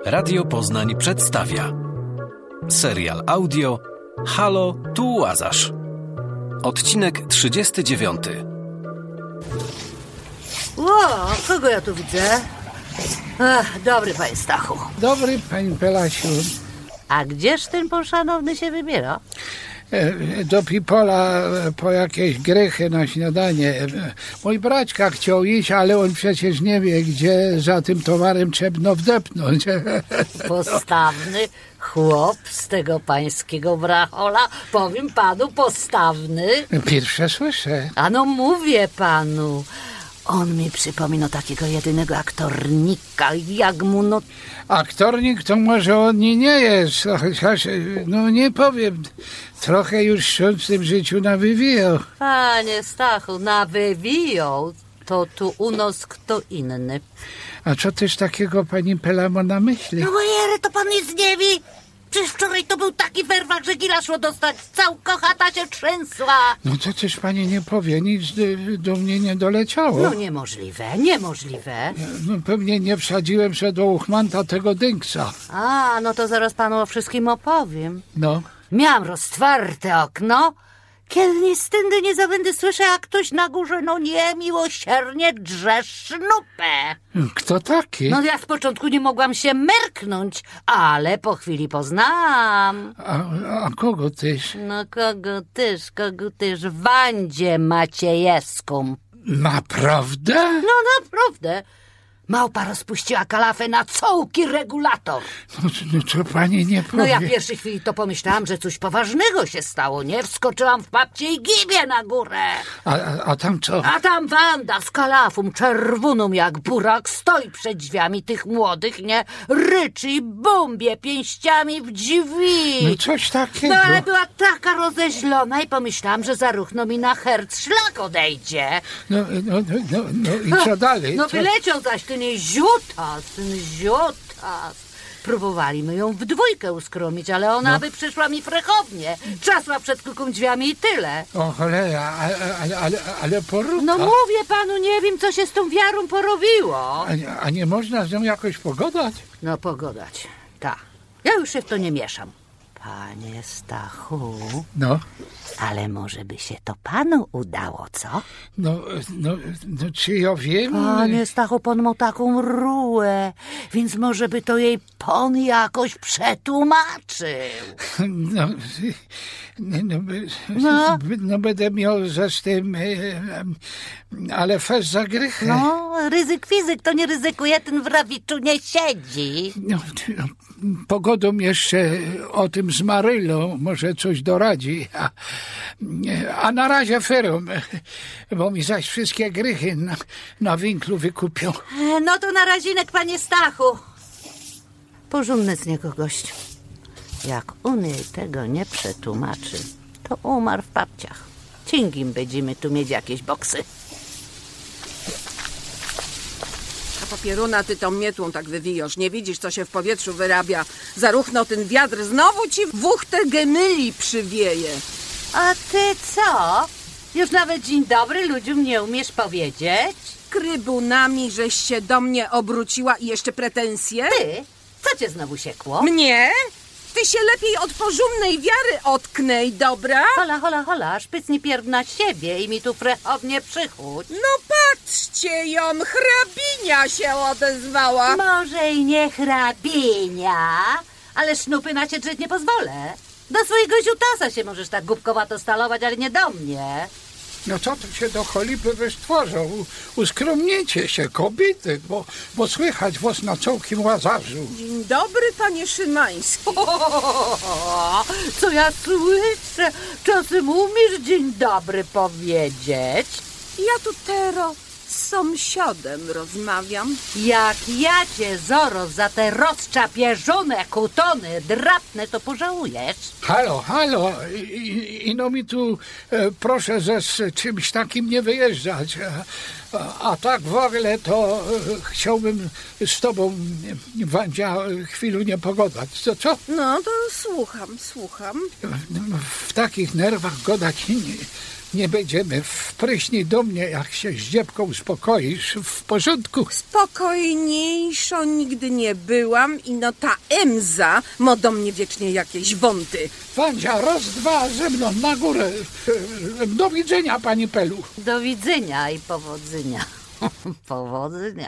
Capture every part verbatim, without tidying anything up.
Radio Poznań przedstawia serial audio Halo, tu Łazarz. Odcinek trzydziesty dziewiąty. O, kogo ja tu widzę? Ach, dobry panie Stachu. Dobry, pani Pelasiu. A gdzież ten pan szanowny się wybiera? Do Pipola po jakieś grychy na śniadanie. Mój braćka chciał iść, ale on przecież nie wie, gdzie za tym towarem trzeba wdepnąć. Postawny chłop z tego pańskiego brachola. Powiem panu, postawny. Pierwsze słyszę. A no mówię panu. On mi przypomina takiego jedynego aktornika, jak mu no... Aktornik to może on nie, nie jest, chociaż, no nie powiem, trochę już się w tym życiu nawywijał. Panie Stachu, nawywijał, to tu u nas kto inny. A co też takiego pani Pela ma na myśli? No ale to pan nic nie wie. Przecież wczoraj to był taki werwach, że gila szło dostać. Całka chata się trzęsła. No to też pani nie powie, nic do, do mnie nie doleciało. No niemożliwe, niemożliwe. No pewnie nie wsadziłem się do uchmanta tego dynksa. A, no to zaraz panu o wszystkim opowiem. No. Miałam roztwarte okno, kiedy ni stędy nie zabędę słyszę, jak ktoś na górze, no niemiłosiernie drze sznupę. Kto taki? No ja z początku nie mogłam się merknąć, ale po chwili poznałam. A, a kogo tyś? No kogo tyż, kogo tyż, Wandzie Maciejewską. Naprawdę? No naprawdę. Małpa rozpuściła kalafę na cołki regulator. No, no co pani nie powie? No ja w pierwszej chwili to pomyślałam, że coś poważnego się stało, nie? Wskoczyłam w papcie i gibie na górę. A, a, a tam co? A tam Wanda z kalafą czerwoną jak burak stoi przed drzwiami tych młodych, nie? Ryczy i bombie pięściami w drzwi. No coś takiego. No ale była taka rozeźlona i pomyślałam, że zaruchno mi na herc szlak odejdzie. No, no, no, no, no i co dalej? No co? wyleciał zaś ten jej ziutas, ten ziutas. Próbowaliśmy ją w dwójkę uskromić, ale ona No. by przyszła mi frechownie. Trzasła przed kilku drzwiami i tyle. O cholera, ale, ale, ale, ale porucha. No mówię panu, nie wiem, co się z tą wiarą porobiło. A, nie- a nie można z nią jakoś pogadać? No pogodać, tak. Ja już się w to nie mieszam. Panie Stachu, No, ale może by się to panu udało, co? no, no, no czy ja wiem? Panie Stachu, pan ma taką rułę, więc może by to jej pan jakoś przetłumaczył. No, no, no, No. no będę miał ze z tym, e, e, ale fest za grychę. No, ryzyk fizyk to nie ryzykuje, ten w rawiczu nie siedzi. No, no, pogodą jeszcze o tym z Marylą może coś doradzi, a, a na razie ferom, bo mi zaś wszystkie grychy na, na winklu wykupią. E, No to na razinek, panie Stachu. Porządny z niego gość. Jak on jej tego nie przetłumaczy, to umarł w papciach. Cięgim będziemy tu mieć jakieś boksy. A papieruna, ty tą mietłą tak wywijasz. Nie widzisz, co się w powietrzu wyrabia. Zaruchno ten wiatr, znowu ci wuchtę gemyli przywieje. A ty co? Już nawet dzień dobry ludziom nie umiesz powiedzieć? Krybunami, żeś się do mnie obróciła i jeszcze pretensje? Ty? Co cię znowu siekło? Mnie? Ty się lepiej od porządnej wiary otknęj, dobra? Hola, hola, hola, szpycnij pierw na siebie i mi tu frechownie przychódź. No patrzcie ją, hrabinia się odezwała. Może i nie hrabinia, ale sznupy na cię drzeć nie pozwolę. Do swojego ziutasa się możesz tak głupkowato stalować, ale nie do mnie. No co tu się do cholipy wystworzą? U- Uskromnijcie się, kobiety, bo, bo słychać was na całkiem Łazarzu. Dzień dobry, panie Szymański. Co ja słyszę? Czasem umiesz dzień dobry powiedzieć? Ja tu teraz z sąsiadem rozmawiam. Jak ja cię, Zoro, za te rozczapieżone kutony drapnę, to pożałujesz. Halo, halo, i, i, i no mi tu e, proszę ze z czymś takim nie wyjeżdżać. A, a tak w ogóle to e, chciałbym z tobą, Wandzia, chwilę nie pogadać. Co, co? No to słucham, słucham. W takich nerwach gadać nie, nie będziemy. Wpryśnij do mnie, jak się z dziebką uspokoisz. W porządku? Spokojniejszo nigdy nie byłam i no ta Emza ma do mnie wiecznie jakieś wąty. Wandzia, raz, dwa, ze mną na górę. Do widzenia, pani Pelu. Do widzenia i powodzenia. Powodzenia.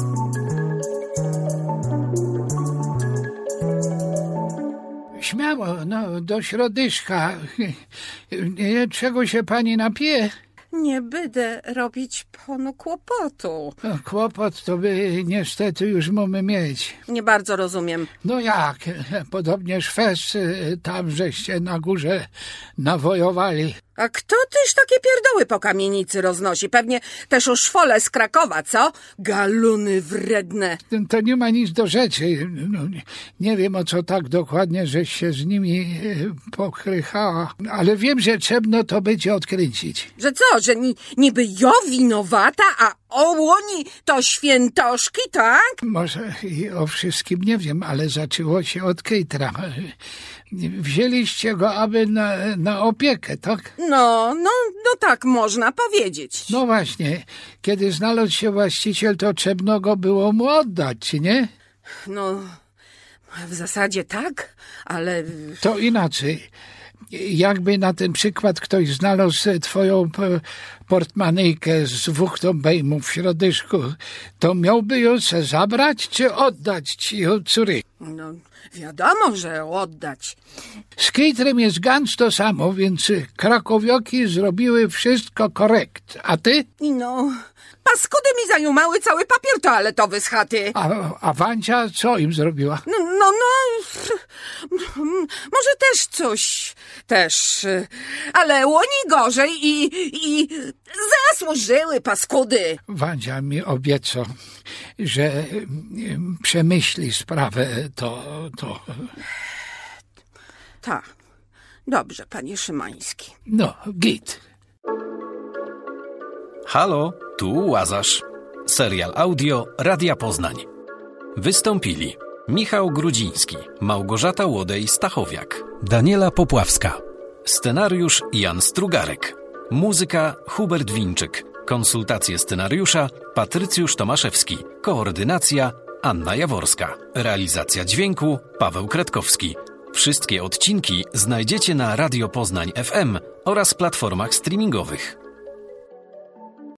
Śmiało, no, do środyszka. Nie, czego się pani napije? Nie będę robić panu kłopotu. No, kłopot to by niestety już mamy mieć. Nie bardzo rozumiem. No jak, podobnie Szwes, tam żeście na górze nawojowali. A kto tyż takie pierdoły po kamienicy roznosi? Pewnie też o szwole z Krakowa, co? Galuny wredne. To nie ma nic do rzeczy. No, nie, nie wiem, o co tak dokładnie, żeś się z nimi e, pokrychała. Ale wiem, że trzeba to będzie odkręcić. Że co, że ni, niby ja winowata, a ołoni to świętoszki, tak? Może i o wszystkim nie wiem, ale zaczęło się od Kejtra. Wzięliście go aby na, na opiekę, tak? No, no, no tak można powiedzieć. No właśnie, kiedy znalazł się właściciel, to trzeba go było mu oddać, czy nie? No, w zasadzie tak, ale... To inaczej. Jakby na ten przykład ktoś znalazł twoją portmanejkę z dwóch tombejmów w środyszku, to miałby ją se zabrać, czy oddać ci ją córy? No, wiadomo, że oddać. Z Kejtrem jest ganz to samo, więc krakowioki zrobiły wszystko korekt. A ty? I no, paskudy mi zajumały cały papier toaletowy z chaty. A, a Wandzia co im zrobiła? No, no, no, może też coś, też, ale łoni gorzej i, i zasłużyły paskudy. Wandzia mi obiecał, że przemyśli sprawę, to... to... Tak, dobrze, panie Szymański. No, git. Halo, tu Łazarz. Serial audio Radia Poznań. Wystąpili Michał Grudziński, Małgorzata Łodej-Stachowiak, Daniela Popławska. Scenariusz Jan Strugarek. Muzyka Hubert Winczyk. Konsultacje scenariusza Patrycjusz Tomaszewski. Koordynacja Anna Jaworska. Realizacja dźwięku Paweł Kretkowski. Wszystkie odcinki znajdziecie na Radio Poznań F M oraz platformach streamingowych.